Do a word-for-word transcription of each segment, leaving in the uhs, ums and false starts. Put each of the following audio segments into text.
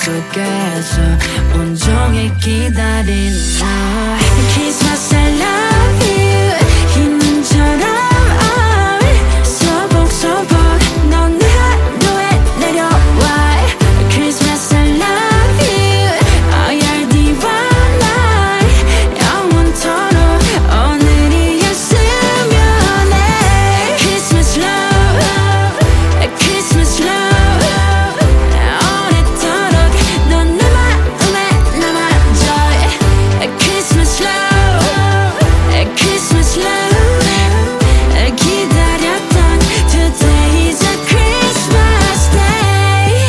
속에서 온종일 기다린 나 Christmas I love you 힘처럼 oh, 소복소복 넌 내 하루에 내려와 Christmas I love you 어열디와 날 영원토록 오늘이었으면 해 Christmas love Christmas love 오래도록 넌 내 마음에 남아줘 Christmas love Christmas love 기다렸던 Today's a Christmas day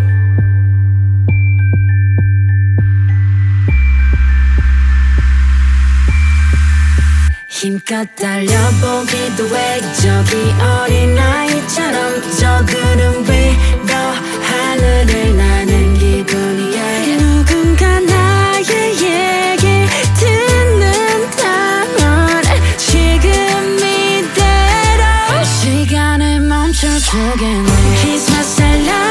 힘껏 달려보기도 해 저기 어린아이처럼 저 구름 위로 하늘을 나는 기분이야 누군가 나의 얘기 듣는다면 지금 이대로 시간을 멈춰주겠네 Christmas I love